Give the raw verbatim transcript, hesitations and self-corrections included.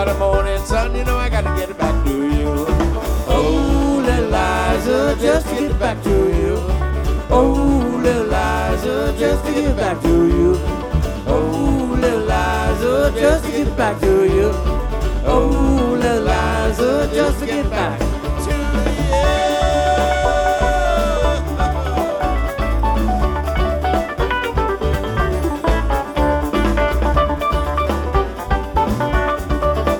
The morning sun, you know I gotta get it back to you. Oh, little Liza, just to get it back to you. Oh, little Liza, just to get it back to you. Oh, little Liza, just to get it back to you.